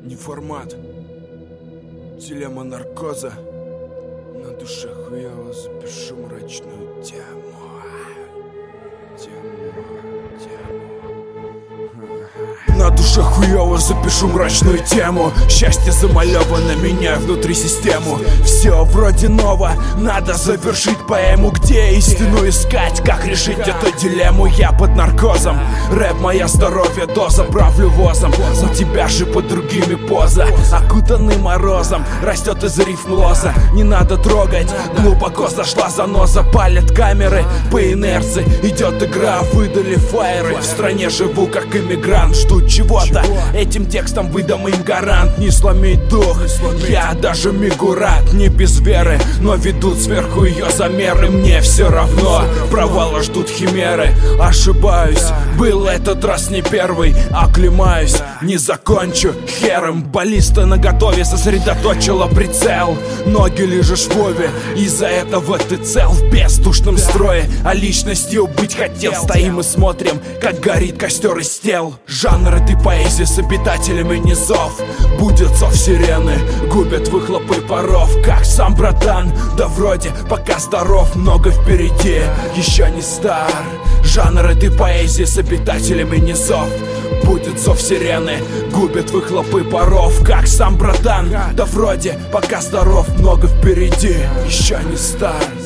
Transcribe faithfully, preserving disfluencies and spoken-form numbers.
Не формат. Дилемма наркоза. На душе хуёво, запишу мрачную тему. Тему, тему. На душе хуёво, запишу мрачную тему. Счастье замалёвано, меняю внутри систему. Все вроде ново, надо завершить поэму. Где истину искать, как решить эту дилемму? Я под наркозом, рэп моя здоровье, доза, правлю возом. У тебя же под другими поза, окутанный морозом, растет из рифм лоза. Не надо трогать, глубоко зашла заноза. Палят камеры, по инерции идет игра. Выдали фаеры, в стране живу как иммигрант. Жду чего-то, этим текстом выдам им гарант. Не сломить дух, я даже мигу рад. Не без веры, но ведут сверху ее замеры. Мне все равно, провала ждут химеры. Ошибаюсь, был этот раз не первый. Оклемаюсь, не закончу хером. Баллиста наготове, сосредоточила прицел. Ноги лежишь в вове, из-за этого ты цел. В бездушном строе, а личностью быть хотел. Стоим и смотрим, как горит костер из тел. Жанр этой поэзии с обитателями низов. Будет зов сирены, губят выхлопы паров. Как сам братан, да вроде пока здоров. Много впереди, еще не стар. Жанр этой поэзии с обитателями низов. Будет зов сирены, губят выхлопы паров. Как сам братан, да вроде пока здоров. Много впереди, еще не стар.